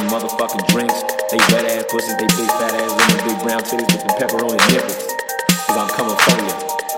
motherfucking drinks. They wet ass pussies, they big fat ass women, big brown titties with some pepperoni nipples. Cause I'm coming for you.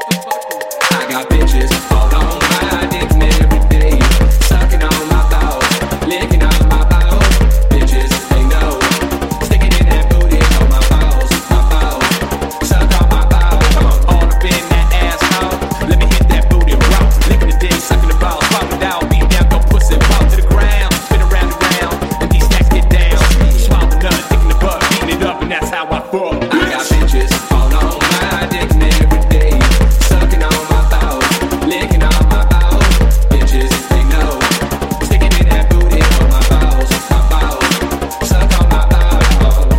I got bitches all on my dick every day, sucking on my balls, licking on my balls. Bitches, they know, sticking in that booty on my balls, suck on my balls. Come on, all up in that asshole. Let me hit that booty raw, licking the dick, sucking the balls, pop it out, beat down, go pussy, fall to the ground, spin around and round, and these stacks get down. Swallow the nut, dick in the butt, beating it up, and that's how I fuck. I got bitches all on my dick every day, sucking on my balls, licking on my balls. Bitches, they know, sticking in that booty on my balls, suck on my balls.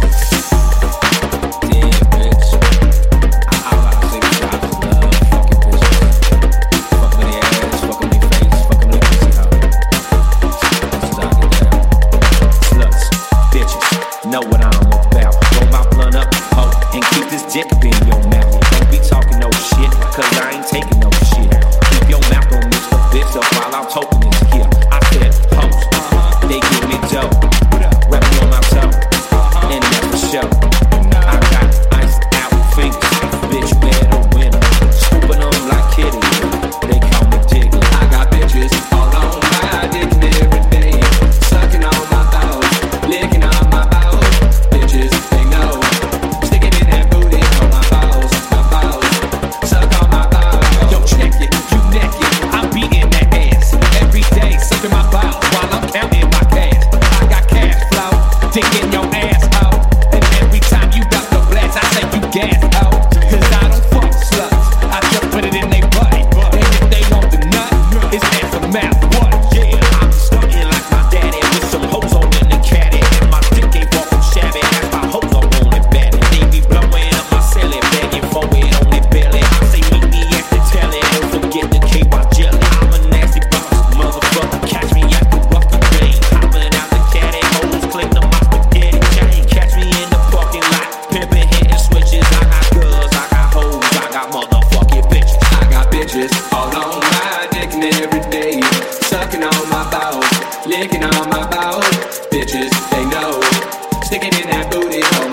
Yeah, bitch. All I say is I just love fucking bitches. Fuck with their ass, fuck with their face, fuck with their pussy hole. That's how I get down. Sluts, bitches, know what I'm about. Roll my blunt up, ho, and keep this dick up in your mouth. Don't be talking no shit, cause I ain't taking no shit. Keep your mouth on me, so bitch up while I'm talking this here. I said, hoes, they give me dope. Rap me on my toe, and that's for sure. I got ice out fingers, bitch, better winner. Scooping them like kitty, they call me Diggler. I got bitches all on my dick every day, sucking on my balls, licking on my balls. Bitches, they know, sticking in that booty on my balls, suck on my balls. Yo, check it, you naked, I'm beating that ass every day, sucking my balls while I'm counting my cash. I got cash flow, dick in your ass out, and every time you got the blast, I say you gas out. Cause I don't fuck sluts, I just put it in they butt. And if they want the nut, it's ass a mouth. What? Yeah, I'm stunting like my daddy with some hoes on in the caddy, and my dick ain't walking shabby. That's my hoes on it bad. They be blowing up my celly, begging for it on their belly. I say meet me at the telly, don't forget the KY jelly. I'm a nasty boss, motherfucker. Catch me at the Rucker Lane, hopping out the caddy, hoes click the my spaghetti chain. Catch me in the parking lot, pimping, hitting switches. I got girls, I got hoes, I got motherfucking bitches. I got bitches all on my dick every day, sucking on my balls, licking on my balls. Bitches, they know, sticking in that booty on